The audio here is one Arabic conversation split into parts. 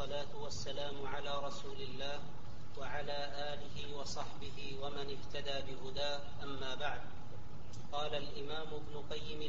والصلاة والسلام على رسول الله وعلى آله وصحبه ومن اهتدى بهداه، أما بعد. قال الإمام ابن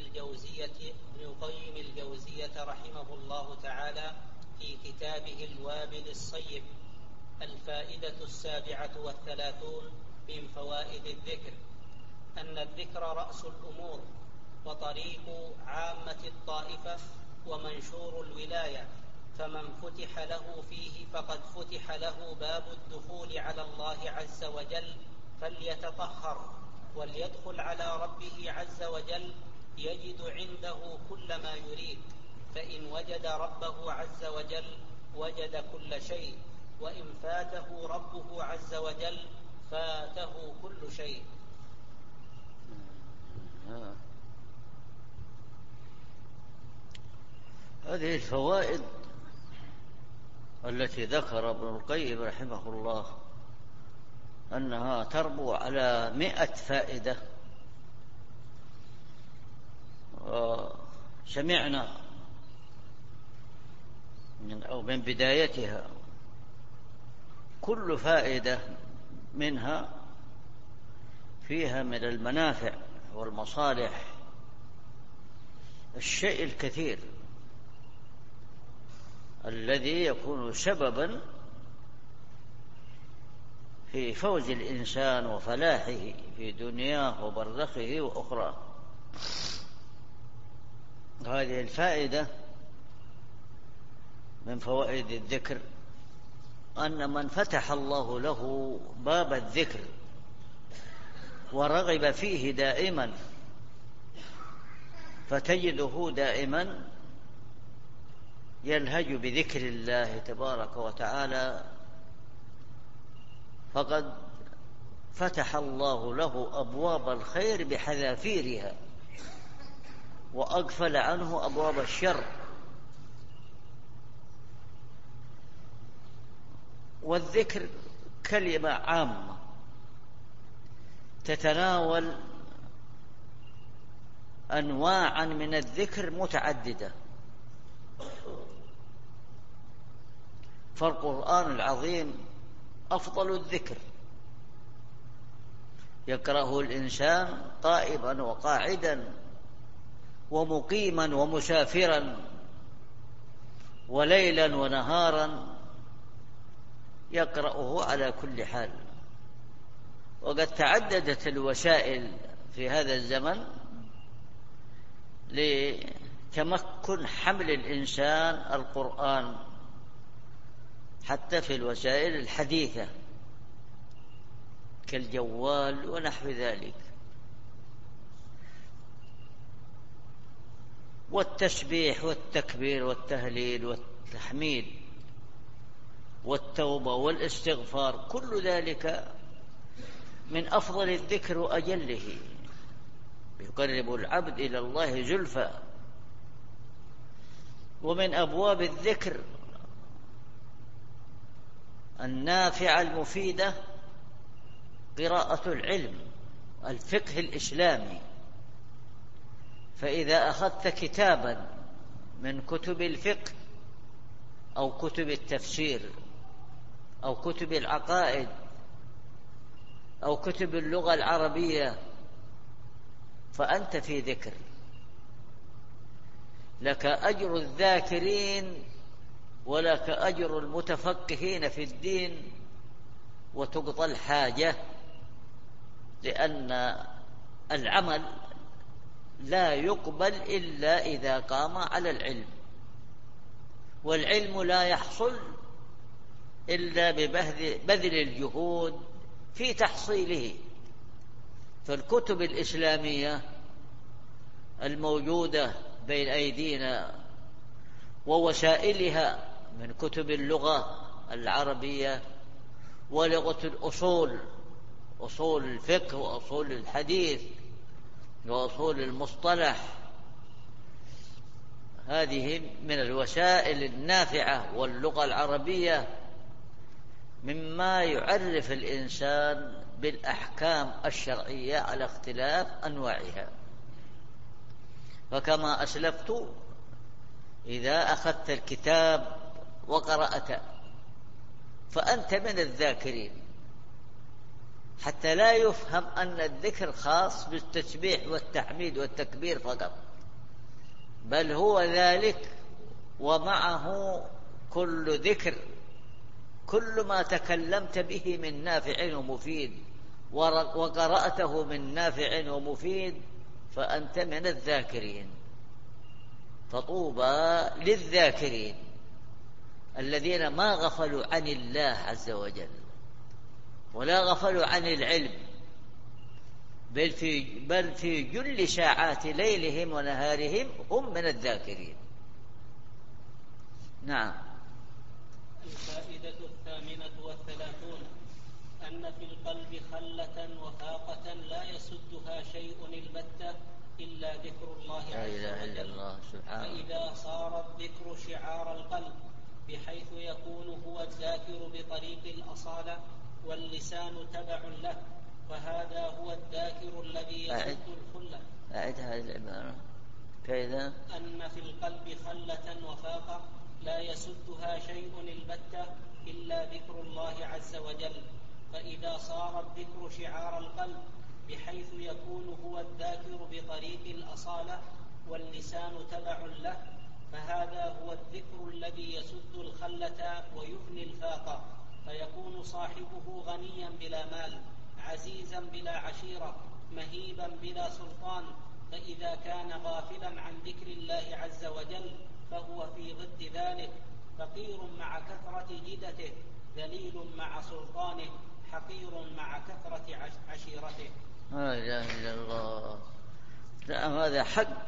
قيم الجوزية رحمه الله تعالى في كتابه الوابل الصيب: الفائدة 37 من فوائد الذكر أن الذكر رأس الأمور وطريق عامة الطائفة ومنشور الولاية، فمن فتح له فيه فقد فتح له باب الدخول على الله عز وجل، فليتطهر وليدخل على ربه عز وجل يجد عنده كل ما يريد، فإن وجد ربه عز وجل وجد كل شيء، وإن فاته ربه عز وجل فاته كل شيء. هذه الفوائد التي ذكر ابن القيم رحمه الله أنها تربو على 100 فائدة، سمعنا من بدايتها كل فائدة منها فيها من المنافع والمصالح الشيء الكثير الذي يكون سببا في فوز الإنسان وفلاحه في دنياه وبرزخه وأخرى. هذه الفائدة من فوائد الذكر أن من فتح الله له باب الذكر ورغب فيه دائما فتجده دائما يلهج بذكر الله تبارك وتعالى، فقد فتح الله له أبواب الخير بحذافيرها وأغفل عنه أبواب الشر. والذكر كلمة عامة تتناول أنواعا من الذكر متعددة، فالقرآن العظيم أفضل الذكر، يقرأه الإنسان قائما وقاعدا ومقيما ومسافرا وليلا ونهارا، يقرأه على كل حال. وقد تعددت الوسائل في هذا الزمن لتمكن حمل الإنسان القرآن، حتى في الوسائل الحديثة كالجوال ونحو ذلك. والتسبيح والتكبير والتهليل والتحميد والتوبة والاستغفار كل ذلك من أفضل الذكر وأجله، يقرب العبد إلى الله زلفى. ومن أبواب الذكر النافعة المفيدة قراءة العلم، الفقه الإسلامي. فإذا أخذت كتابا من كتب الفقه أو كتب التفسير أو كتب العقائد أو كتب اللغة العربية فأنت في ذكر، لك أجر الذاكرين ولك أجر المتفقهين في الدين، وتقضى الحاجة، لأن العمل لا يقبل إلا إذا قام على العلم، والعلم لا يحصل إلا ببذل الجهود في تحصيله. فالكتب الإسلامية الموجودة بين أيدينا ووسائلها من كتب اللغة العربية ولغة الأصول، أصول الفقه وأصول الحديث وأصول المصطلح، هذه من الوسائل النافعة. واللغة العربية مما يعرف الإنسان بالأحكام الشرعية على اختلاف أنواعها. فكما أسلفت، إذا أخذت الكتاب وقرأت، فأنت من الذاكرين، حتى لا يفهم أن الذكر خاص بالتسبيح والتحميد والتكبير فقط، بل هو ذلك ومعه كل ذكر، كل ما تكلمت به من نافع ومفيد وقرأته من نافع ومفيد فأنت من الذاكرين. فطوبى للذاكرين الذين ما غفلوا عن الله عز وجل ولا غفلوا عن العلم، بل في جل ساعات ليلهم ونهارهم هم من الذاكرين. نعم. الفائدة 38 أن في القلب خلة وفاقة لا يسدها شيء البتة إلا ذكر الله عز وجل، فإذا صار الذكر شعار القلب بحيث يكون هو الذاكر بطريق الأصالة واللسان تبع له، فهذا هو الذاكر الذي يسد الخلة. أعد هذه العبارة. فإذا أن في القلب خلة وفاقة لا يسدها شيء البتة إلا ذكر الله عز وجل، فإذا صار الذكر شعار القلب بحيث يكون هو الذاكر بطريق الأصالة واللسان تبع له، فهذا هو الذكر الذي يسد الخلة ويفني الفاقة، فيكون صاحبه غنيا بلا مال، عزيزا بلا عشيرة، مهيبا بلا سلطان. فإذا كان غافلا عن ذكر الله عز وجل فهو في ضد ذلك، فقير مع كثرة جدته، ذليل مع سلطانه، حقير مع كثرة عشيرته. لا إله إلا الله. لا، هذا حق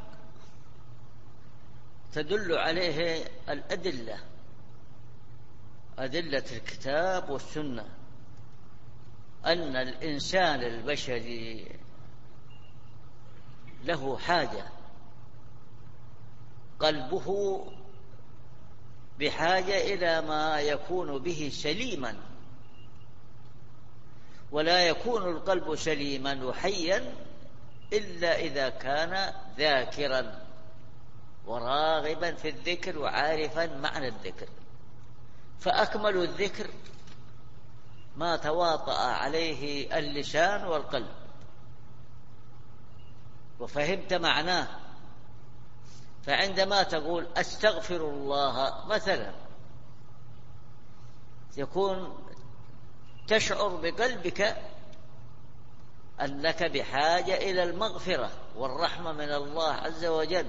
تدل عليه الأدلة، أدلة الكتاب والسنة، أن الإنسان البشري له حاجة، قلبه بحاجة إلى ما يكون به سليما، ولا يكون القلب سليما وحيا إلا إذا كان ذاكرا وراغبا في الذكر وعارفا معنى الذكر. فأكمل الذكر ما تواطأ عليه اللسان والقلب وفهمت معناه. فعندما تقول أستغفر الله مثلا، يكون تشعر بقلبك أنك بحاجة إلى المغفرة والرحمة من الله عز وجل،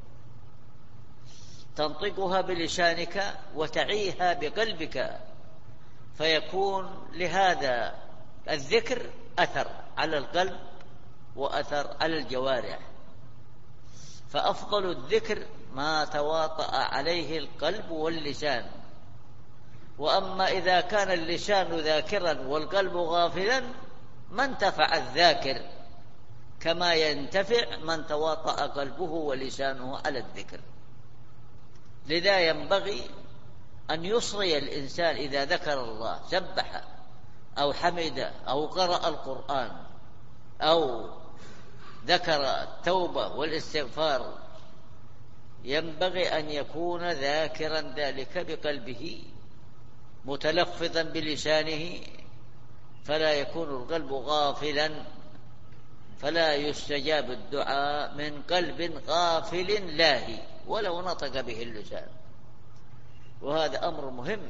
تنطقها بلسانك وتعيها بقلبك، فيكون لهذا الذكر أثر على القلب وأثر على الجوارح. فأفضل الذكر ما تواطأ عليه القلب واللسان. وأما إذا كان اللسان ذاكرا والقلب غافلا ما انتفع الذاكر كما ينتفع من تواطأ قلبه ولسانه على الذكر. لذا ينبغي أن يصغي الإنسان إذا ذكر الله، سبح أو حمد أو قرأ القرآن أو ذكر التوبة والاستغفار، ينبغي أن يكون ذاكرا ذلك بقلبه متلفظا بلسانه، فلا يكون القلب غافلا، فلا يستجاب الدعاء من قلب غافل لاهي ولو نطق به اللسان. وهذا أمر مهم.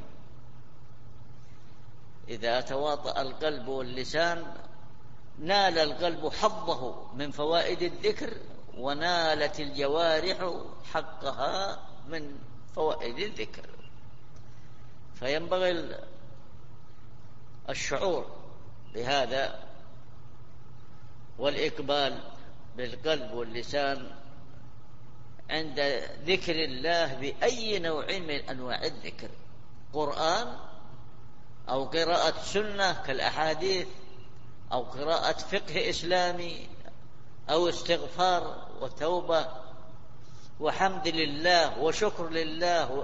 إذا تواطأ القلب واللسان نال القلب حظه من فوائد الذكر، ونالت الجوارح حقها من فوائد الذكر. فينبغي الشعور بهذا والإقبال بالقلب واللسان عند ذكر الله بأي نوع من أنواع الذكر، قرآن أو قراءة سنة كالأحاديث أو قراءة فقه إسلامي أو استغفار وتوبة وحمد لله وشكر لله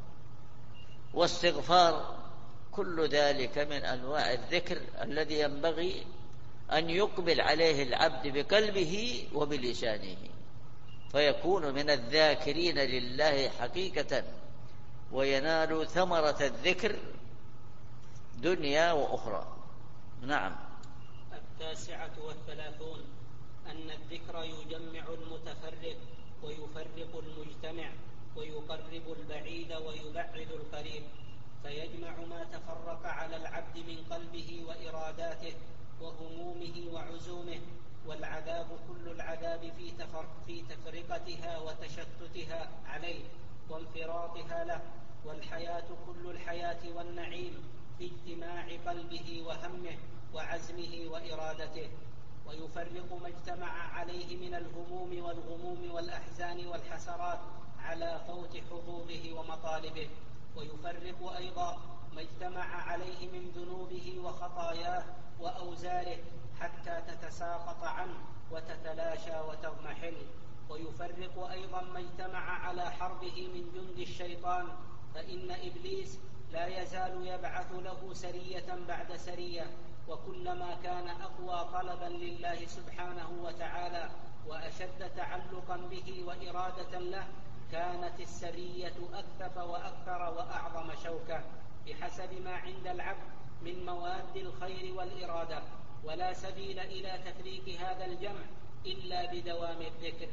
واستغفار، كل ذلك من أنواع الذكر الذي ينبغي أن يقبل عليه العبد بقلبه وبلسانه، فيكون من الذاكرين لله حقيقة وينال ثمرة الذكر دنيا وأخرى. نعم. 39 أن الذكر يجمع المتفرق ويفرق المجتمع ويقرب البعيد ويبعد القريب، فيجمع ما تفرق على العبد من قلبه وإراداته وهمومه وعزومه. والعذاب كل العذاب في تفرقتها وتشتتها عليه وانفراطها له، والحياة كل الحياة والنعيم في اجتماع قلبه وهمه وعزمه وإرادته. ويفرق ما اجتمع عليه من الهموم والغموم والأحزان والحسرات على فوت حظوظه ومطالبه. ويفرق أيضا ما اجتمع عليه من ذنوبه وخطاياه وأوزاره حتى تتساقط عنه وتتلاشى وتضمحل. ويفرق أيضا ما اجتمع على حربه من جند الشيطان، فإن إبليس لا يزال يبعث له سرية بعد سرية، وكلما كان أقوى طلبا لله سبحانه وتعالى وأشد تعلقا به وإرادة له كانت السرية أكثف وأكثر وأعظم شوكة بحسب ما عند العبد من مواد الخير والإرادة. ولا سبيل إلى تفريق هذا الجمع إلا بدوام الذكر.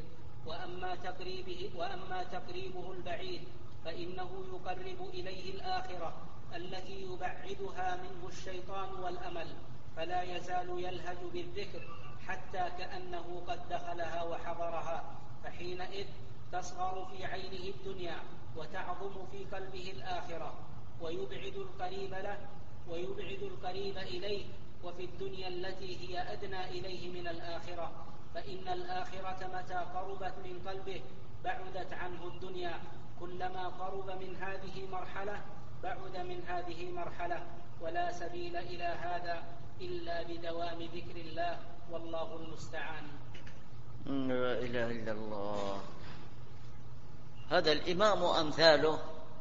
وأما تقريبه البعيد فإنه يقرب إليه الآخرة التي يبعدها منه الشيطان والأمل، فلا يزال يلهج بالذكر حتى كأنه قد دخلها وحضرها، فحينئذ تصغر في عينه الدنيا وتعظم في قلبه الآخرة، ويبعد القريب له ويبعد القريب إليه، وفي الدنيا التي هي أدنى إليه من الآخرة. فإن الآخرة متى قربت من قلبه بعدت عنه الدنيا، كلما قرب من هذه مرحلة بعد من هذه مرحلة. ولا سبيل إلى هذا إلا بدوام ذكر الله، والله المستعان. لا إله إلا الله. هذا الإمام أمثاله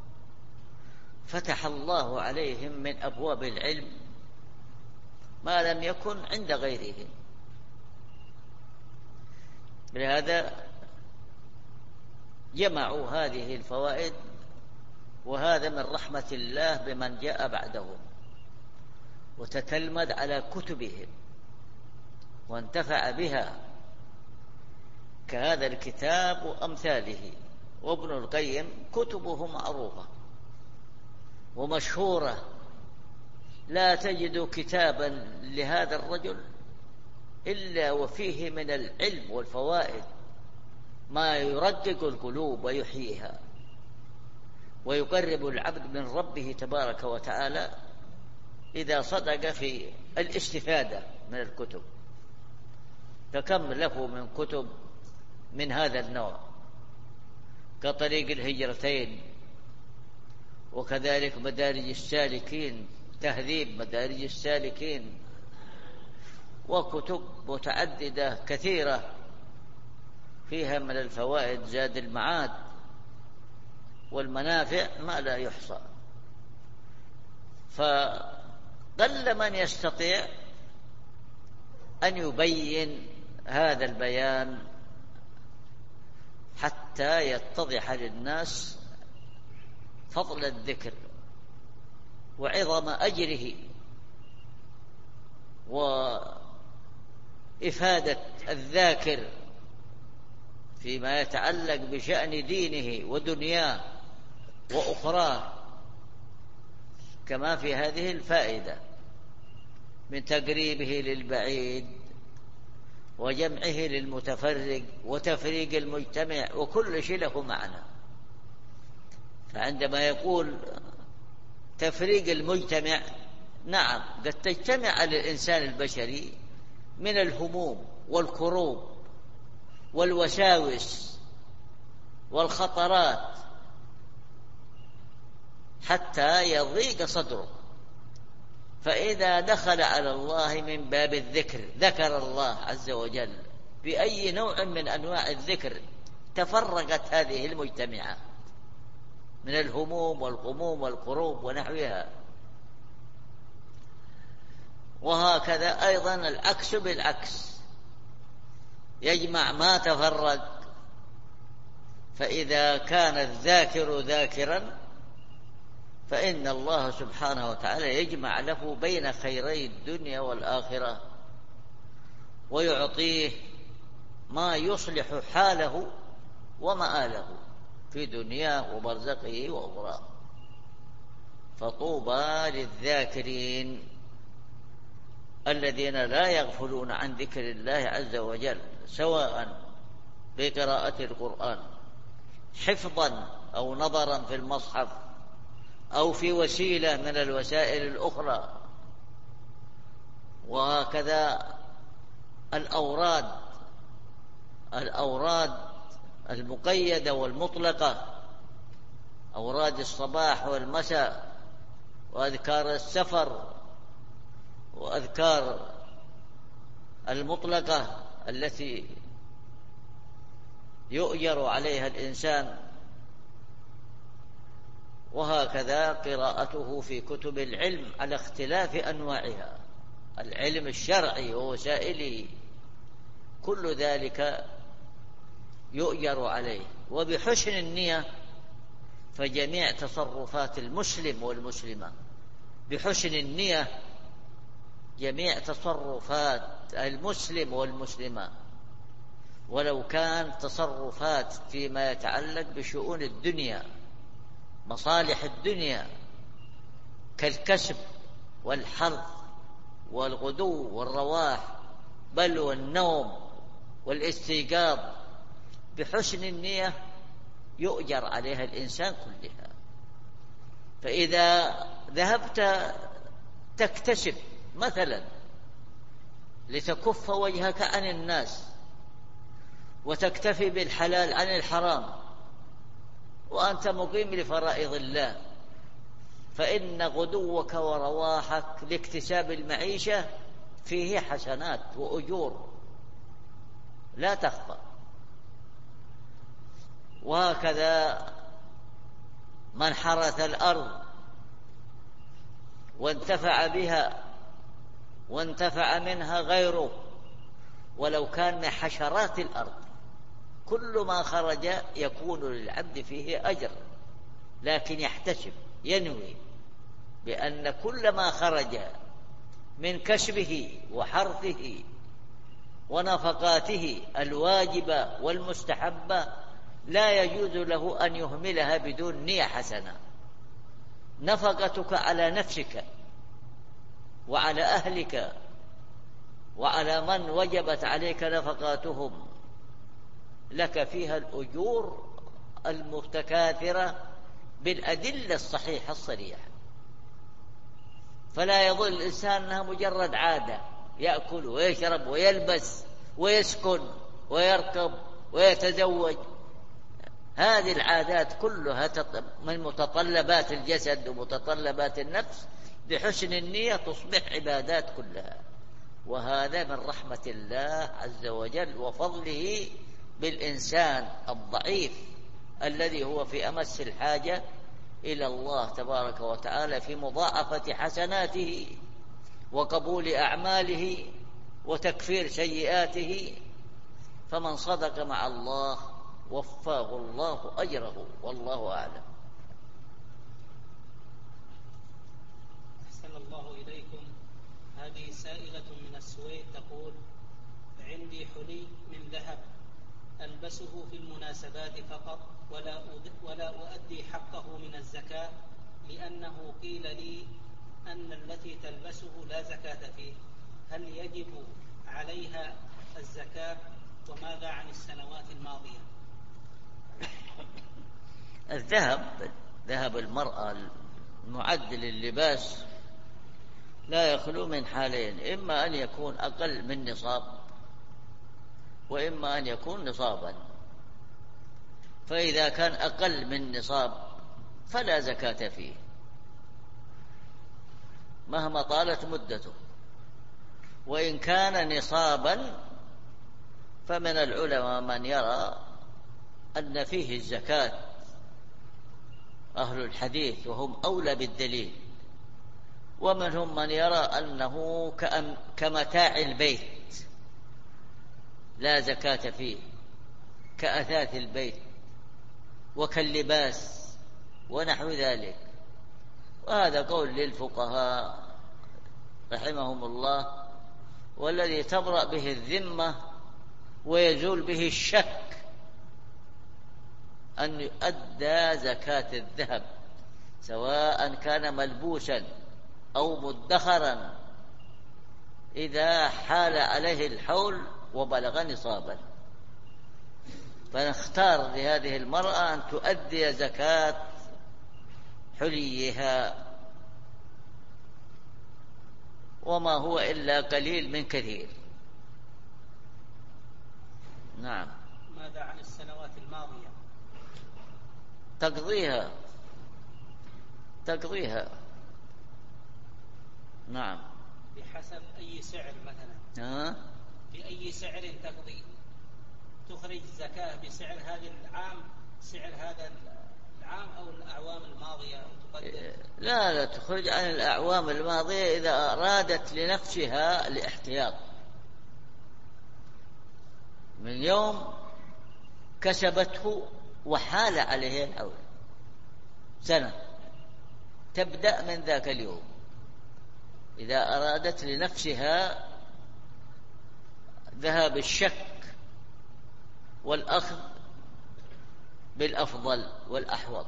فتح الله عليهم من أبواب العلم ما لم يكن عند غيرهم. لهذا جمعوا هذه الفوائد، وهذا من رحمة الله بمن جاء بعدهم وتتلمذ على كتبهم وانتفع بها، كهذا الكتاب وأمثاله. وابن القيم كتبه معروفة ومشهورة، لا تجد كتابا لهذا الرجل إلا وفيه من العلم والفوائد ما يرقق القلوب ويحييها ويقرب العبد من ربه تبارك وتعالى إذا صدق في الاستفادة من الكتب. فكم له من كتب من هذا النوع، كطريق الهجرتين، وكذلك مدارج السالكين، تهذيب مدارج السالكين، وكتب متعددة كثيرة فيها من الفوائد زاد المعاد والمنافع ما لا يحصى. فقل من يستطيع أن يبين هذا البيان حتى يتضح للناس فضل الذكر وعظم أجره وإفادة الذاكر فيما يتعلق بشأن دينه ودنياه وأخراه، كما في هذه الفائدة من تقريبه للبعيد وجمعه للمتفرق وتفريق المجتمع، وكل شيء له معنى. فعندما يقول تفريق المجتمع، نعم قد تجتمع على الإنسان البشري من الهموم والكروب والوساوس والخطرات حتى يضيق صدره، فإذا دخل على الله من باب الذكر ذكر الله عز وجل بأي نوع من أنواع الذكر تفرقت هذه المجتمعات من الهموم والغموم والكروب ونحوها. وهكذا أيضا العكس بالعكس، يجمع ما تفرق، فإذا كان الذاكر ذاكرا فإن الله سبحانه وتعالى يجمع له بين خيري الدنيا والآخرة، ويعطيه ما يصلح حاله ومآله في دنياه وبرزقه وأخراه. فطوبى للذاكرين الذين لا يغفلون عن ذكر الله عز وجل، سواء بقراءة القرآن حفظا أو نظرا في المصحف أو في وسيلة من الوسائل الأخرى. وهكذا الأوراد المقيدة والمطلقة، أوراد الصباح والمساء، وأذكار السفر، وأذكار المطلقة التي يؤجر عليها الإنسان، وهكذا قراءته في كتب العلم على اختلاف أنواعها، العلم الشرعي ووسائله، كل ذلك يؤجر عليه. وبحسن النية فجميع تصرفات المسلم والمسلمة، بحسن النية جميع تصرفات المسلم والمسلمة، ولو كان تصرفات فيما يتعلق بشؤون الدنيا، مصالح الدنيا، كالكسب والحرث والغدو والرواح، بل والنوم والاستيقاظ، بحسن النية يؤجر عليها الإنسان كلها. فإذا ذهبت تكتسب مثلا لتكف وجهك عن الناس وتكتفي بالحلال عن الحرام وأنت مقيم لفرائض الله، فإن غدوك ورواحك لاكتساب المعيشة فيه حسنات وأجور لا تخفى. وهكذا من حرث الأرض وانتفع بها وانتفع منها غيره، ولو كان من حشرات الأرض، كل ما خرج يكون للعبد فيه أجر، لكن يحتسب، ينوي بأن كل ما خرج من كسبه وحرثه ونفقاته الواجبة والمستحبة لا يجوز له أن يهملها بدون نية حسنة. نفقتك على نفسك وعلى أهلك وعلى من وجبت عليك نفقاتهم لك فيها الأجور المتكاثرة بالأدلة الصحيحة الصريحة. فلا يظن الإنسان أنها مجرد عادة، يأكل ويشرب ويلبس ويسكن ويركب ويتزوج. هذه العادات كلها من متطلبات الجسد ومتطلبات النفس، بحسن النية تصبح عبادات كلها. وهذا من رحمة الله عز وجل وفضله بالإنسان الضعيف الذي هو في أمس الحاجة إلى الله تبارك وتعالى في مضاعفة حسناته وقبول أعماله وتكفير سيئاته. فمن صدق مع الله وفاه الله أجره، والله أعلم. أحسن الله إليكم. هذه سائلة من السويد تقول: عندي حلي من ذهب ألبسه في المناسبات فقط ولا أؤدي حقه من الزكاة، لأنه قيل لي أن التي تلبسه لا زكاة فيه، هل يجب عليها الزكاة؟ وماذا عن السنوات الماضية؟ ذهب المرأة المعد لللباس لا يخلو من حالين: إما أن يكون أقل من نصاب، وإما أن يكون نصابا. فإذا كان أقل من نصاب فلا زكاة فيه مهما طالت مدته. وإن كان نصابا فمن العلماء من يرى أن فيه الزكاة، أهل الحديث وهم أولى بالدليل، ومنهم من يرى أنه كمتاع البيت لا زكاة فيه، كأثاث البيت وكاللباس ونحو ذلك. وهذا قول للفقهاء رحمهم الله، والذي تبرأ به الذمة ويزول به الشك أن يؤدى زكاة الذهب، سواء كان ملبوسا أو مدخرا، إذا حال عليه الحول وبلغ نصابا. فنختار لهذه المرأة أن تؤدي زكاة حليها، وما هو إلا قليل من كثير. نعم. ماذا عن السنوات الماضية؟ تقضيها. نعم. بحسب أي سعر مثلا؟ بأي سعر تقضي؟ تخرج زكاة بسعر هذا العام، سعر هذا العام أو الأعوام الماضية، أو تقدر؟ لا تخرج عن الأعوام الماضية إذا أرادت لنفسها الاحتياط، من يوم كسبته وحال عليه الحول سنة، تبدأ من ذاك اليوم. إذا أرادت لنفسها ذهاب الشك والأخذ بالأفضل والأحوط،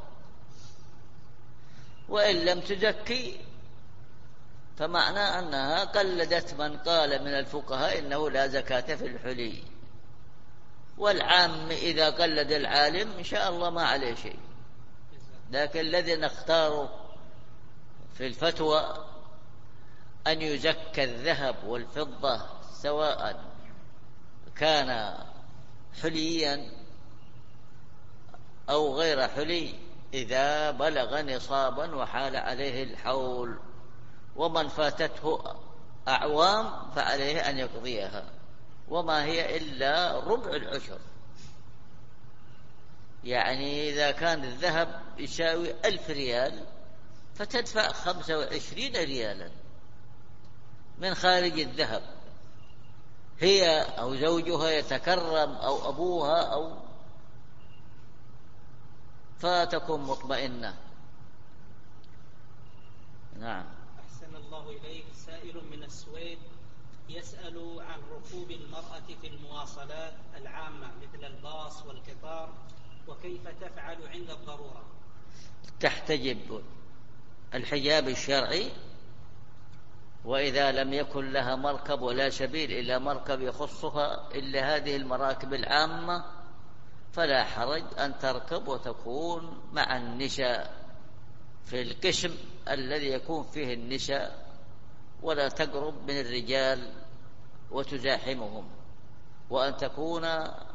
وإن لم تزكي فمعنى أنها قلدت من قال من الفقهاء إنه لا زكاة في الحلي. والعام إذا قلد العالم إن شاء الله ما عليه شيء، لكن الذي نختاره في الفتوى أن يزكى الذهب والفضة سواء كان حليا أو غير حلي إذا بلغ نصابا وحال عليه الحول. ومن فاتته أعوام فعليه أن يقضيها، وما هي إلا ربع العشر. يعني إذا كان الذهب يساوي 1000 ريال فتدفع 25 ريالا من خارج الذهب، هي أو زوجها يتكرم أو أبوها أو فتكون مطمئنة. نعم. أحسن الله إليك. سائل من السويد يسأل عن ركوب المرأة في المواصلات العامة مثل الباص والقطار، وكيف تفعل عند الضرورة؟ تحتجب الحجاب الشرعي، وإذا لم يكن لها مركب ولا سبيل إلى مركب يخصها إلا هذه المراكب العامة فلا حرج أن تركب وتكون مع النساء في القسم الذي يكون فيه النساء، ولا تقرب من الرجال وتزاحمهم، وأن تكون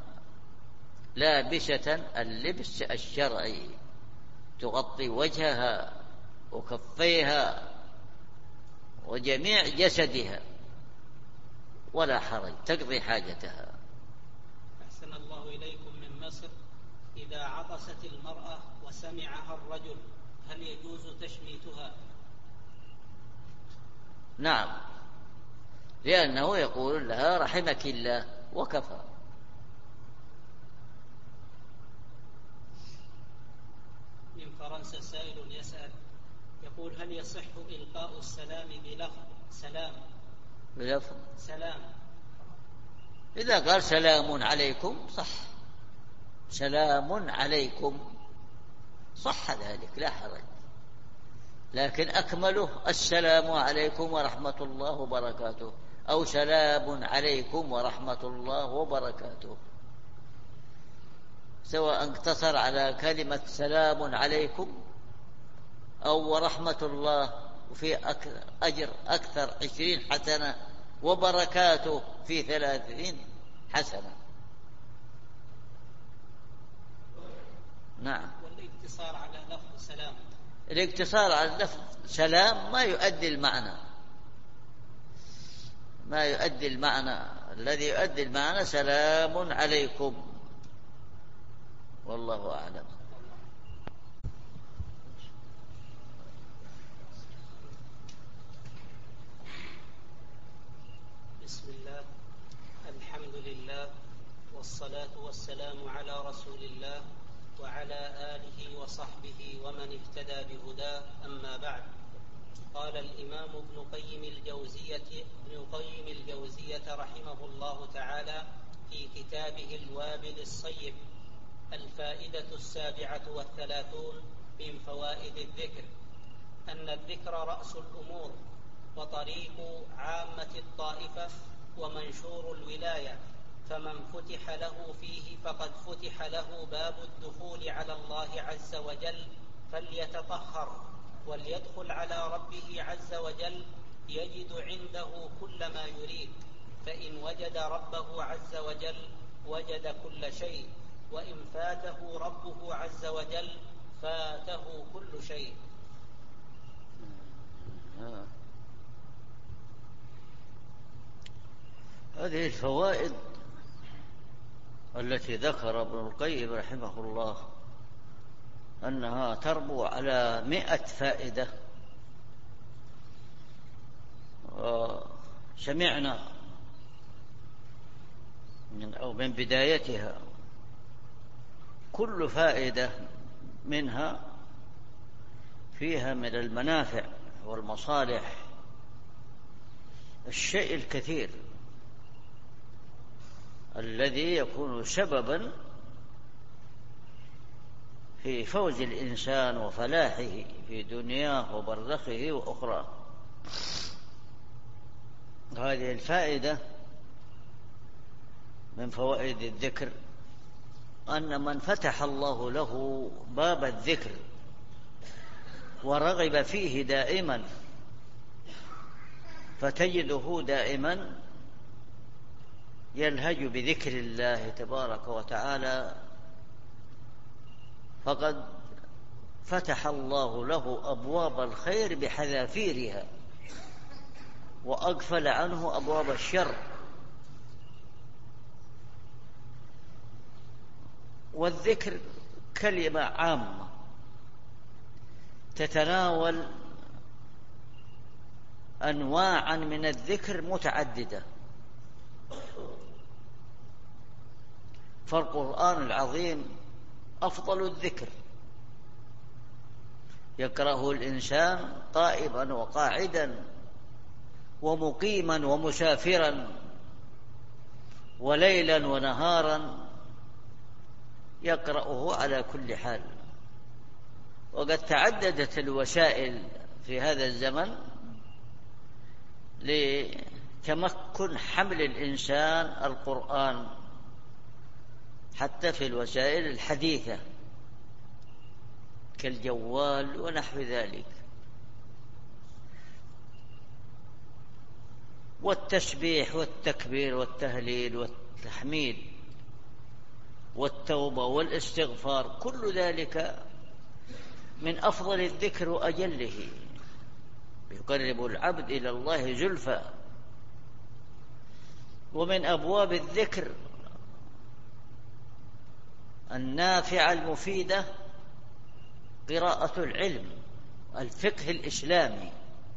لابسة اللبس الشرعي تغطي وجهها وكفيها وجميع جسدها، ولا حرج تقضي حاجتها. أحسن الله إليكم. من مصر إذا عطست المرأة وسمعها الرجل هل يجوز تشميتها؟ نعم، لأنه يقول لها رحمك الله وكفى. من فرنسا سائل يسأل يقول هل يصح إلقاء السلام بلفظ سلام؟ بلفظ سلام. إذا قال سلام عليكم صح، سلام عليكم صح ذلك لا حرج، لكن أكمله السلام عليكم ورحمة الله وبركاته، أو سلام عليكم ورحمة الله وبركاته، سواء اقتصر على كلمة سلام عليكم أو ورحمة الله وفي أجر أكثر 20 حسنة وبركاته في 30 حسنة. نعم. والاقتصار على لفظ سلام، الاقتصار على لفظ سلام ما يؤدي المعنى، ما يؤدي المعنى. الذي يؤدي المعنى سلام عليكم، والله أعلم. بسم الله، الحمد لله، والصلاة والسلام على رسول الله وعلى آله وصحبه ومن اهتدى بهداه، أما بعد. قال الإمام ابن قيم الجوزية رحمه الله تعالى في كتابه الوابل الصيب: الفائدة 37 من فوائد الذكر أن الذكر رأس الأمور وطريق عامة الطائفة ومنشور الولاية، فمن فتح له فيه فقد فتح له باب الدخول على الله عز وجل، فليتطهر وليدخل على ربه عز وجل يجد عنده كل ما يريد، فإن وجد ربه عز وجل وجد كل شيء، وإن فاته ربه عز وجل فاته كل شيء. هذه الفوائد التي ذكر ابن القيم رحمه الله أنها تربو على 100 فائدة، سمعنا من بدايتها كل فائدة منها فيها من المنافع والمصالح الشيء الكثير الذي يكون سببا في فوز الإنسان وفلاحه في دنياه وبرزخه وأخرى. هذه الفائدة من فوائد الذكر أن من فتح الله له باب الذكر ورغب فيه دائما فتجده دائما يلهج بذكر الله تبارك وتعالى، فقد فتح الله له أبواب الخير بحذافيرها وأغفل عنه أبواب الشر. والذكر كلمة عامة تتناول أنواعا من الذكر متعددة، فالقرآن العظيم أفضل الذكر، يقرأه الإنسان قائما وقاعدا ومقيما ومسافرا وليلا ونهارا، يقرأه على كل حال. وقد تعددت الوسائل في هذا الزمن لتمكن حمل الإنسان القرآن، حتى في الوسائل الحديثة كالجوال ونحو ذلك. والتسبيح والتكبير والتهليل والتحميد والتوبة والاستغفار، كل ذلك من أفضل الذكر وأجله، يقرب العبد إلى الله زلفى. ومن أبواب الذكر النافعة المفيدة قراءة العلم، الفقه الإسلامي.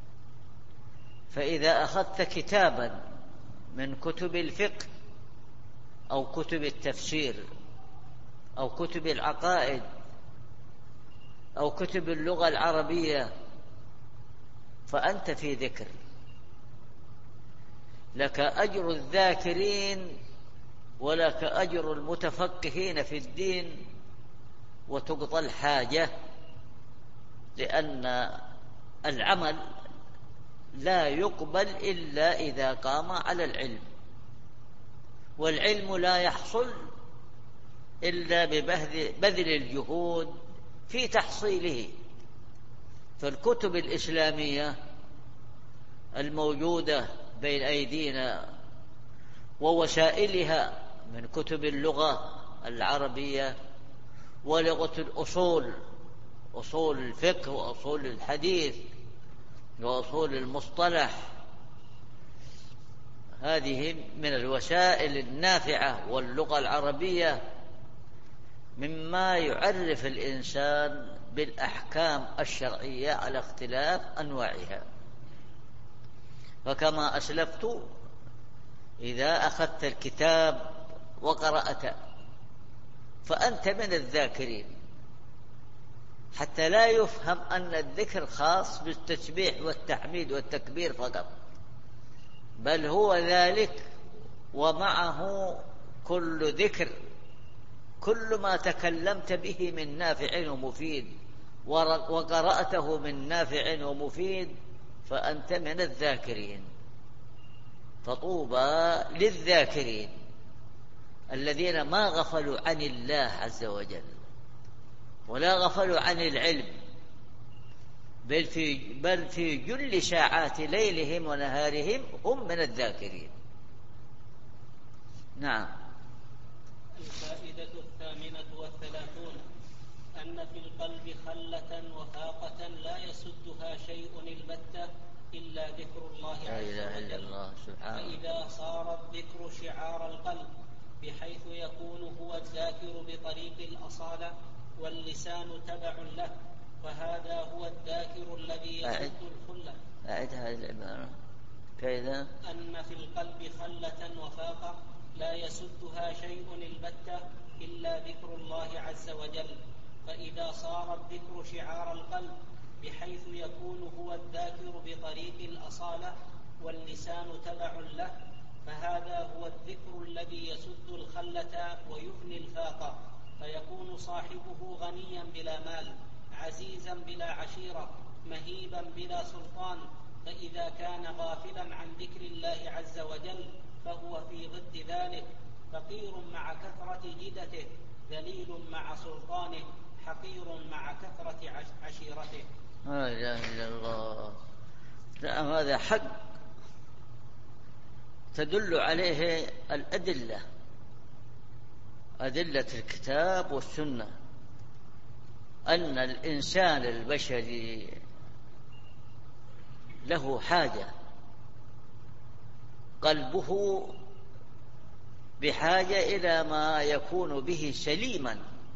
فإذا أخذت كتابا من كتب الفقه أو كتب التفسير أو كتب العقائد أو كتب اللغة العربية فأنت في ذكر، لك أجر الذاكرين ولك أجر المتفقهين في الدين، وتقضى الحاجة، لأن العمل لا يقبل إلا إذا قام على العلم، والعلم لا يحصل إلا ببذل الجهود في تحصيله. فالكتب الإسلامية الموجودة بين أيدينا ووسائلها من كتب اللغة العربية ولغة الأصول، أصول الفقه وأصول الحديث وأصول المصطلح، هذه من الوسائل النافعة. واللغة العربية مما يعرف الإنسان بالأحكام الشرعية على اختلاف أنواعها. فكما أسلفت، إذا أخذت الكتاب وقرأت فأنت من الذاكرين، حتى لا يفهم أن الذكر خاص بالتسبيح والتحميد والتكبير فقط، بل هو ذلك ومعه كل ذكر، كل ما تكلمت به من نافع ومفيد وقرأته من نافع ومفيد فأنت من الذاكرين. فطوبى للذاكرين الذين ما غفلوا عن الله عز وجل ولا غفلوا عن العلم، بل في جل ساعات ليلهم ونهارهم هم من الذاكرين. نعم. الفائدة 38 أن في القلب خلة وفاقة لا يسدها شيء البتة إلا ذكر الله عز وجل، فإذا صار الذكر شعار القلب بحيث يكون هو الذاكر بطريق الأصالة واللسان تبع له، فهذا هو الذاكر الذي يسد الخلة. أعد هذه العبارة. فإذا أن في القلب خلة وفاقة لا يسدها شيء البتة إلا ذكر الله عز وجل، فإذا صار الذكر شعار القلب بحيث يكون هو الذاكر بطريق الأصالة واللسان تبع له، فهذا هو الذكر الذي يسد الخلة ويفني الفاقة، فيكون صاحبه غنيا بلا مال، عزيزا بلا عشيرة، مهيبا بلا سلطان. فإذا كان غافلا عن ذكر الله عز وجل فهو في ضد ذلك، فقير مع كثرة جدته، ذليل مع سلطانه، حقير مع كثرة عشيرته. لا إله إلا الله. لا، هذا حق تدل عليه الأدلة، أدلة الكتاب والسنة، أن الإنسان البشري له حاجة، قلبه بحاجة إلى ما يكون به سليما،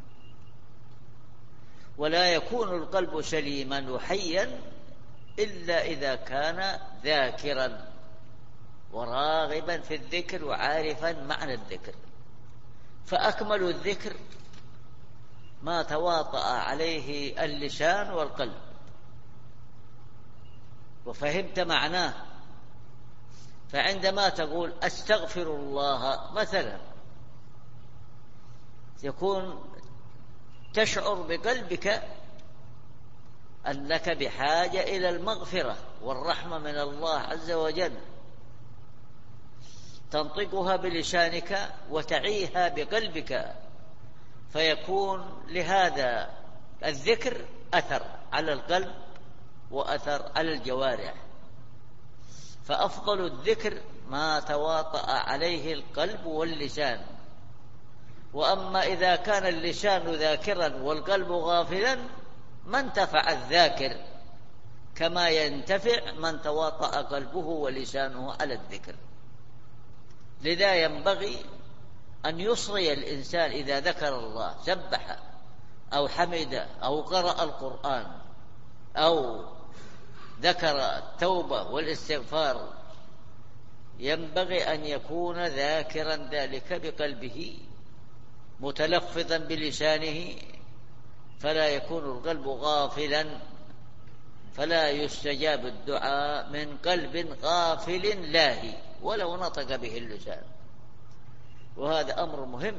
ولا يكون القلب سليما وحيا إلا إذا كان ذاكرا وراغبا في الذكر وعارفا معنى الذكر. فأكمل الذكر ما تواطأ عليه اللسان والقلب وفهمت معناه. فعندما تقول أستغفر الله مثلا، يكون تشعر بقلبك أنك بحاجة إلى المغفرة والرحمة من الله عز وجل، تنطقها بلسانك وتعيها بقلبك، فيكون لهذا الذكر أثر على القلب وأثر على الجوارح. فأفضل الذكر ما تواطأ عليه القلب واللسان. وأما إذا كان اللسان ذاكرا والقلب غافلا ما انتفع الذاكر كما ينتفع من تواطأ قلبه ولسانه على الذكر. لذا ينبغي أن يصغي الإنسان إذا ذكر الله، سبح أو حمد أو قرأ القرآن أو ذكر التوبة والاستغفار، ينبغي أن يكون ذاكرا ذلك بقلبه متلفظا بلسانه، فلا يكون القلب غافلا، فلا يستجاب الدعاء من قلب غافل لاهي ولو نطق به اللسان. وهذا أمر مهم.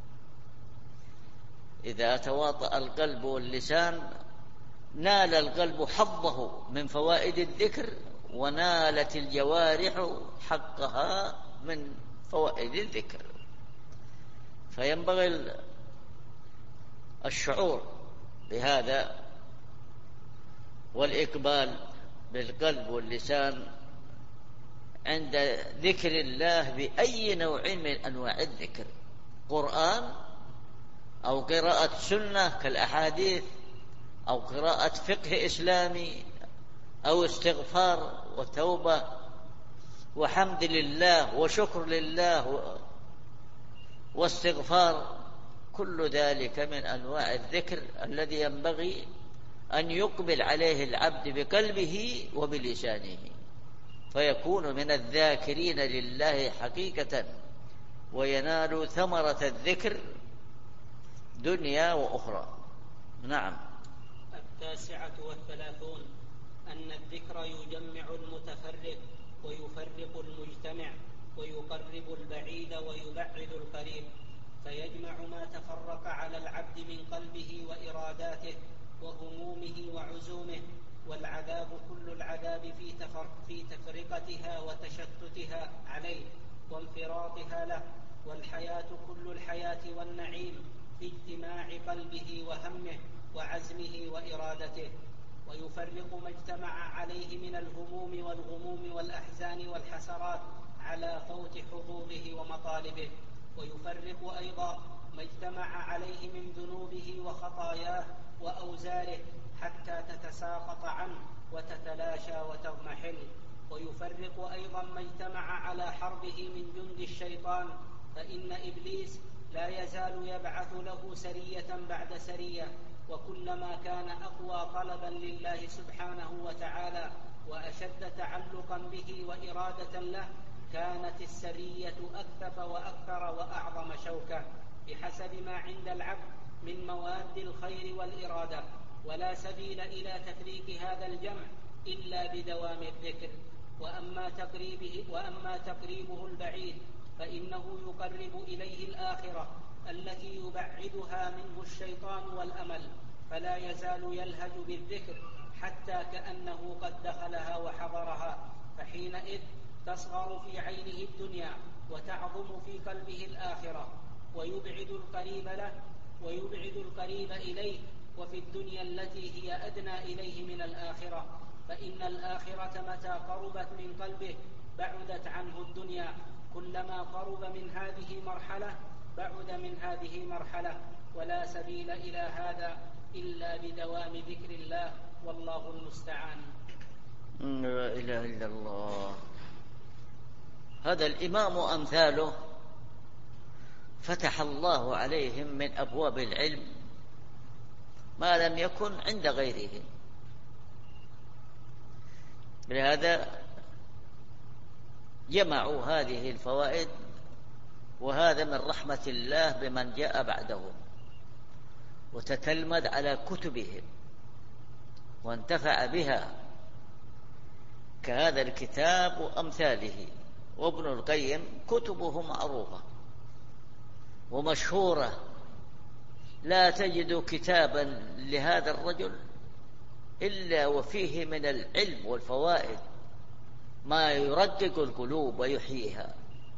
إذا تواطأ القلب واللسان نال القلب حظه من فوائد الذكر، ونالت الجوارح حقها من فوائد الذكر. فينبغي الشعور بهذا والإقبال بالقلب واللسان عند ذكر الله بأي نوع من أنواع الذكر، قرآن أو قراءة سنة كالأحاديث أو قراءة فقه إسلامي أو استغفار وتوبة وحمد لله وشكر لله واستغفار، كل ذلك من أنواع الذكر الذي ينبغي أن يقبل عليه العبد بقلبه وبلسانه، فيكون من الذاكرين لله حقيقة، وينال ثمرة الذكر دنيا وأخرى. نعم. 39 أن الذكر يجمع المتفرق ويفرق المجتمع ويقرب البعيد ويبعد القريب، فيجمع ما تفرق على العبد من قلبه وإراداته وهمومه وعزومه. والعذاب كل العذاب في تفرقتها وتشتتها عليه وانفراطها له، والحياة كل الحياة والنعيم في اجتماع قلبه وهمه وعزمه وإرادته. ويفرق ما اجتمع عليه من الهموم والغموم والأحزان والحسرات على فوت حظوظه ومطالبه. ويفرق أيضا ما اجتمع عليه من ذنوبه وخطاياه وأوزاره حتى تتساقط عنه وتتلاشى وتضمحل. ويفرق أيضا ما اجتمع على حربه من جند الشيطان، فإن إبليس لا يزال يبعث له سرية بعد سرية، وكلما كان أقوى طلبا لله سبحانه وتعالى وأشد تعلقا به وإرادة له كانت السرية أكثف وأكثر وأعظم شوكة بحسب ما عند العبد من مواد الخير والإرادة. ولا سبيل إلى تفريق هذا الجمع إلا بدوام الذكر. وأما تقريبه البعيد فإنه يقرب إليه الآخرة التي يبعدها منه الشيطان والأمل، فلا يزال يلهج بالذكر حتى كأنه قد دخلها وحضرها، فحينئذ تصغر في عينه الدنيا وتعظم في قلبه الآخرة، ويبعد القريب له ويبعد القريب إليه، وفي الدنيا التي هي أدنى إليه من الآخرة، فإن الآخرة متى قربت من قلبه بعدت عنه الدنيا، كلما قرب من هذه مرحلة بعد من هذه مرحلة. ولا سبيل إلى هذا إلا بدوام ذكر الله، والله المستعان. لا إله إلا الله. هذا الإمام أمثاله فتح الله عليهم من أبواب العلم ما لم يكن عند غيرهم، لهذا جمعوا هذه الفوائد، وهذا من رحمة الله بمن جاء بعدهم وتتلمذ على كتبهم وانتفع بها، كهذا الكتاب وأمثاله. وابن القيم كتبه معروفة ومشهورة، لا تجد كتابا لهذا الرجل إلا وفيه من العلم والفوائد ما يرقق القلوب ويحييها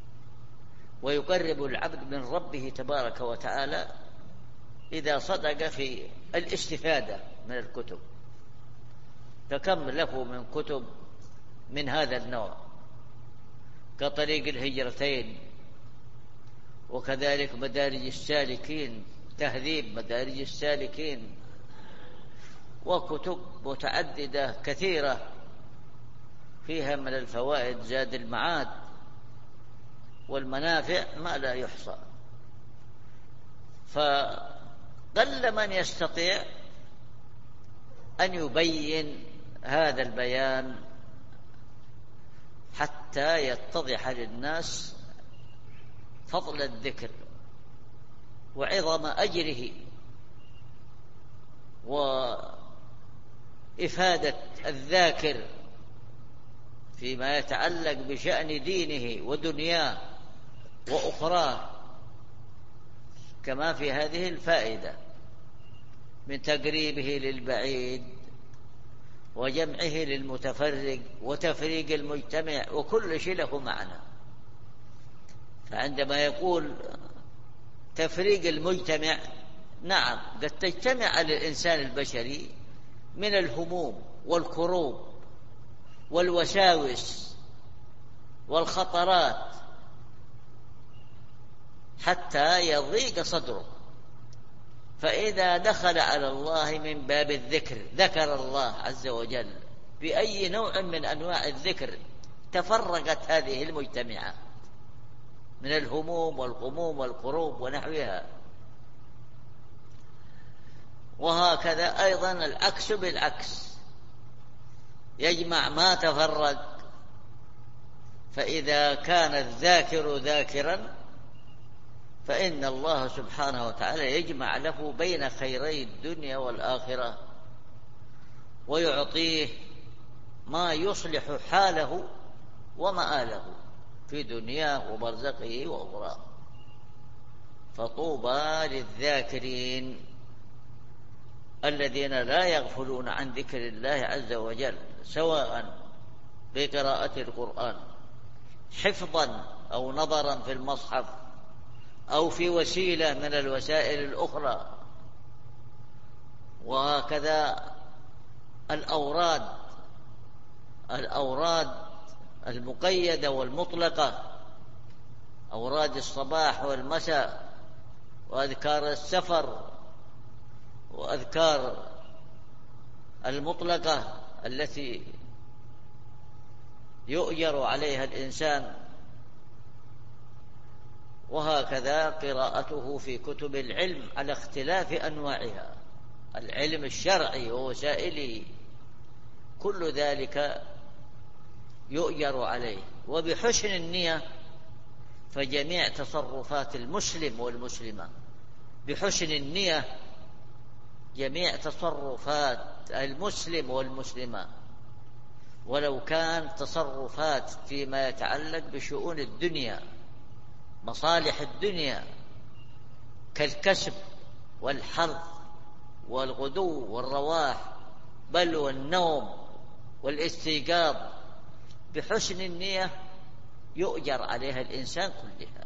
ويقرب العبد من ربه تبارك وتعالى إذا صدق في الاستفادة من الكتب. فكم له من كتب من هذا النوع، كطريق الهجرتين، وكذلك مدارج السالكين، تهذيب مدارج السالكين، وكتب متعددة كثيرة فيها من الفوائد زاد المعاد والمنافع ما لا يحصى. فقل من يستطيع أن يبين هذا البيان حتى يتضح للناس فضل الذكر وعظم أجره وإفادة الذاكر فيما يتعلق بشأن دينه ودنياه وأخراه، كما في هذه الفائدة من تقريبه للبعيد وجمعه للمتفرق وتفريق المجتمع، وكل شيء له معنى. فعندما يقول تفريق المجتمع، نعم قد تجتمع على الإنسان البشري من الهموم والكروب والوساوس والخطرات حتى يضيق صدره، فإذا دخل على الله من باب الذكر ذكر الله عز وجل بأي نوع من أنواع الذكر تفرقت هذه المجتمعات من الهموم والغموم والكروب ونحوها. وهكذا أيضا العكس بالعكس، يجمع ما تفرق، فإذا كان الذاكر ذاكرا فإن الله سبحانه وتعالى يجمع له بين خيري الدنيا والآخرة، ويعطيه ما يصلح حاله ومآله في دنياه وبرزقه وأخراه. فطوبى للذاكرين الذين لا يغفلون عن ذكر الله عز وجل، سواء بقراءة القرآن حفظا أو نظرا في المصحف أو في وسيلة من الوسائل الأخرى. وهكذا الأوراد المقيدة والمطلقة، أوراد الصباح والمساء، وأذكار السفر، وأذكار المطلقة التي يؤجر عليها الإنسان، وهكذا قراءته في كتب العلم على اختلاف أنواعها، العلم الشرعي ووسائله، كل ذلك يؤجر عليه. وبحسن النية فجميع تصرفات المسلم والمسلمة، بحسن النية جميع تصرفات المسلم والمسلمة، ولو كان تصرفات فيما يتعلق بشؤون الدنيا، مصالح الدنيا، كالكسب والحرث والغدو والرواح، بل والنوم والاستيقاظ، بحسن النية يؤجر عليها الإنسان كلها.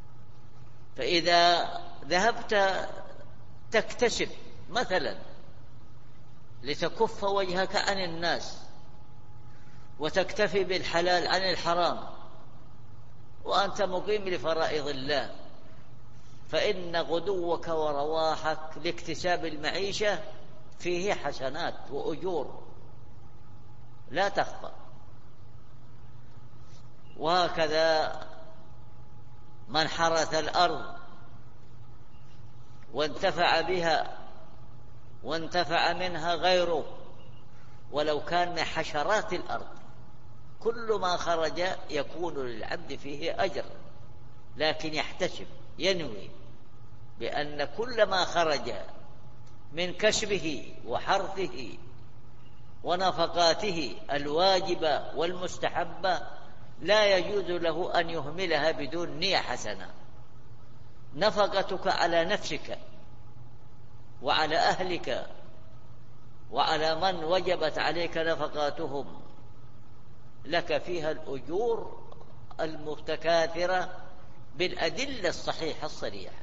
فإذا ذهبت تكتسب مثلا لتكف وجهك عن الناس وتكتفي بالحلال عن الحرام وأنت مقيم لفرائض الله، فإن غدوك ورواحك لاكتساب المعيشة فيه حسنات وأجور لا تخفى. وهكذا من حرث الأرض وانتفع بها وانتفع منها غيره، ولو كان من حشرات الأرض، كل ما خرج يكون للعبد فيه أجر، لكن يحتسب، ينوي بأن كل ما خرج من كسبه وحرثه ونفقاته الواجبة والمستحبة لا يجوز له أن يهملها بدون نية حسنة. نفقتك على نفسك وعلى أهلك وعلى من وجبت عليك نفقاتهم لك فيها الأجور المتكاثرة بالأدلة الصحيحة الصريحة.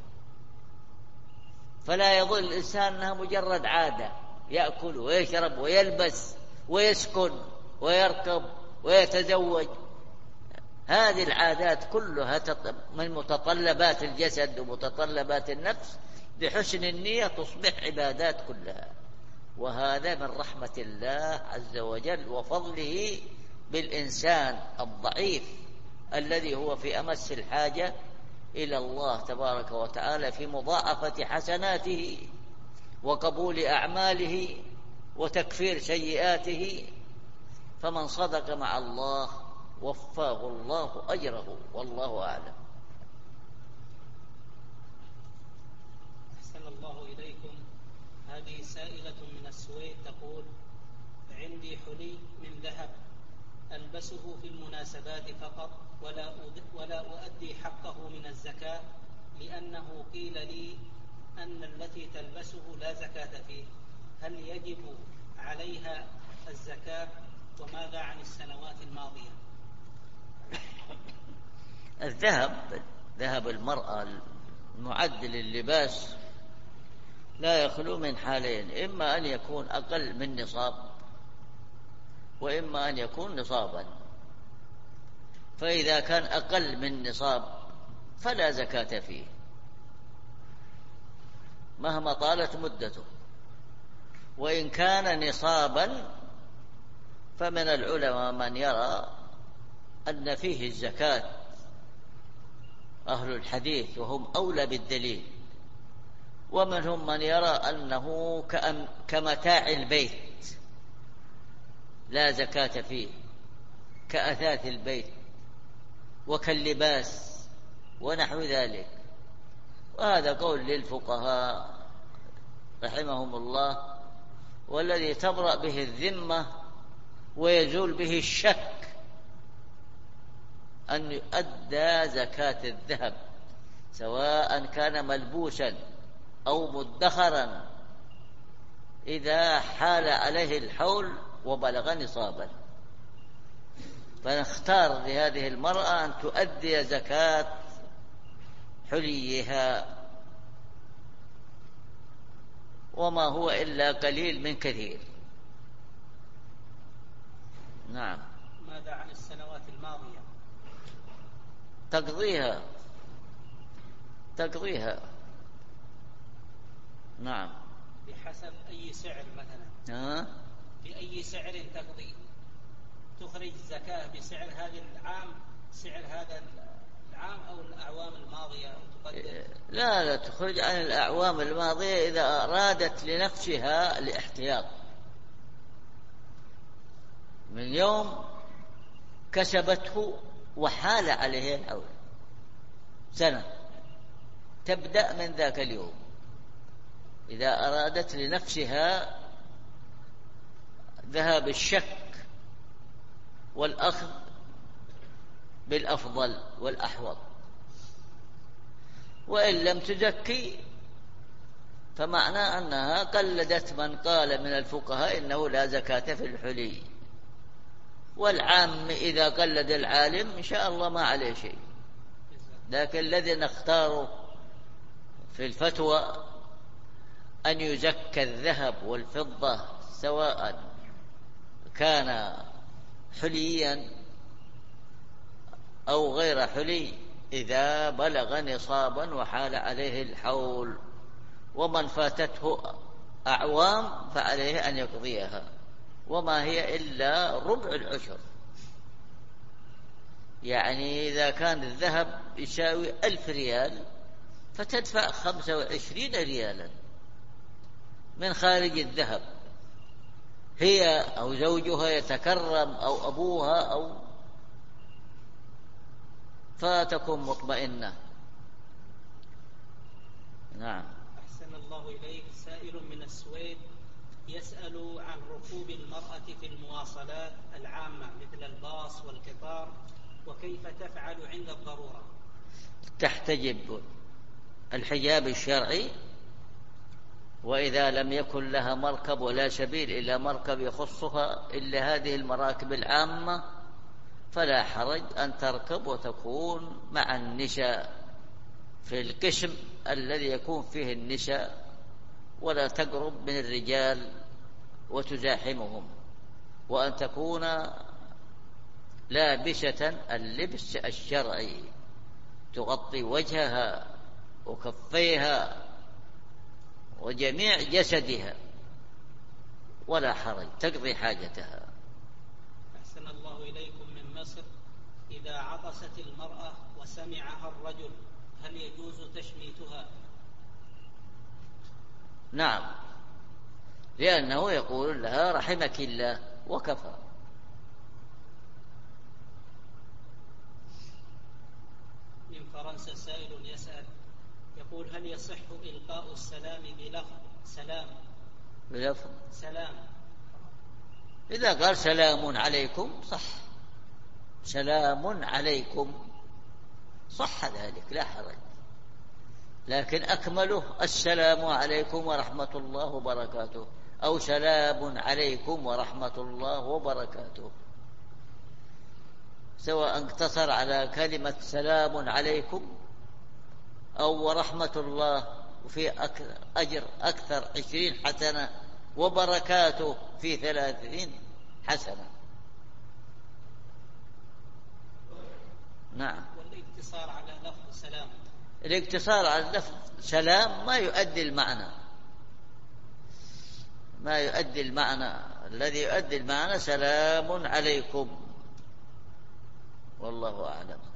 فلا يظن الإنسان أنها مجرد عادة، يأكل ويشرب ويلبس ويسكن ويركب ويتزوج. هذه العادات كلها من متطلبات الجسد ومتطلبات النفس، بحسن النية تصبح عبادات كلها. وهذا من رحمة الله عز وجل وفضله بالإنسان الضعيف الذي هو في أمس الحاجة إلى الله تبارك وتعالى في مضاعفة حسناته وقبول أعماله وتكفير سيئاته. فمن صدق مع الله وفاه الله أجره، والله أعلم. أحسن الله إليكم. هذه سائلة من السويد تقول: عندي حلي من ذهب ألبسه في المناسبات فقط ولا أؤدي حقه من الزكاة، لأنه قيل لي أن التي تلبسه لا زكاة فيه، هل يجب عليها الزكاة؟ وماذا عن السنوات الماضية؟ ذهب المرأة المعد لللباس لا يخلو من حالين: إما أن يكون أقل من نصاب، وإما أن يكون نصابا. فإذا كان أقل من نصاب فلا زكاة فيه مهما طالت مدته. وإن كان نصابا فمن العلماء من يرى أن فيه الزكاة، أهل الحديث وهم أولى بالدليل، ومنهم من يرى أنه كمتاع البيت لا زكاة فيه، كأثاث البيت وكاللباس ونحو ذلك. وهذا قول للفقهاء رحمهم الله، والذي تبرأ به الذمة ويزول به الشك أن يؤدى زكاة الذهب، سواء كان ملبوسا أو مدخرا، إذا حال عليه الحول وبلغ نصابا. فنختار لهذه المرأة أن تؤدي زكاة حليها، وما هو إلا قليل من كثير. نعم. ماذا عن السنوات الماضية؟ تقضيها. نعم. بحسب أي سعر مثلا؟ بأي سعر تقضي؟ تخرج زكاة بسعر هذا العام، سعر هذا العام أو الأعوام الماضية، أو تقدر؟ لا تخرج عن الأعوام الماضية إذا أرادت لنفسها الاحتياط، من يوم كسبته وحال عليه الحول سنة، تبدأ من ذاك اليوم. إذا أرادت لنفسها ذهاب الشك والأخذ بالأفضل والأحوط، وإن لم تزكي فمعنى أنها قلدت من قال من الفقهاء إنه لا زكاة في الحلي. والعام إذا قلد العالم إن شاء الله ما عليه شيء، لكن الذي نختاره في الفتوى أن يزكى الذهب والفضة سواء كان حليا أو غير حلي إذا بلغ نصابا وحال عليه الحول. ومن فاتته أعوام فعليه أن يقضيها، وما هي إلا ربع العشر. يعني إذا كان الذهب يساوي 1000 ريال فتدفع 25 ريالا من خارج الذهب، هي أو زوجها يتكرم أو أبوها أو فتكون مطمئنة. نعم. أحسن الله إليك. سائل من السويد يسأل عن ركوب المرأة في المواصلات العامة مثل الباص والقطار، وكيف تفعل عند الضرورة؟ تحتجب الحجاب الشرعي، وإذا لم يكن لها مركب ولا سبيل إلى مركب يخصها إلا هذه المراكب العامة فلا حرج أن تركب وتكون مع النساء في القسم الذي يكون فيه النساء، ولا تقرب من الرجال وتزاحمهم، وأن تكون لابسة اللبس الشرعي تغطي وجهها وكفيها وجميع جسدها، ولا حرج تقضي حاجتها. أحسن الله إليكم. من مصر إذا عطست المرأة وسمعها الرجل هل يجوز تشميتها؟ نعم، لأنه يقول لها رحمك الله وكفى. من فرنسا سائل يسأل يقول هل يصح إلقاء السلام بلفظ سلام؟ بلفظ سلام. إذا قال سلام عليكم صح، سلام عليكم صح ذلك لا حرج، لكن أكمله السلام عليكم ورحمة الله وبركاته، أو سلام عليكم ورحمة الله وبركاته، سواء اقتصر على كلمة سلام عليكم أو ورحمة الله وفي أجر أكثر 20 حسنة وبركاته في 30 حسنة. نعم. والاقتصار على لفظ سلام، الاقتصار على لفظ سلام ما يؤدي المعنى، ما يؤدي المعنى. الذي يؤدي المعنى سلام عليكم، والله أعلم.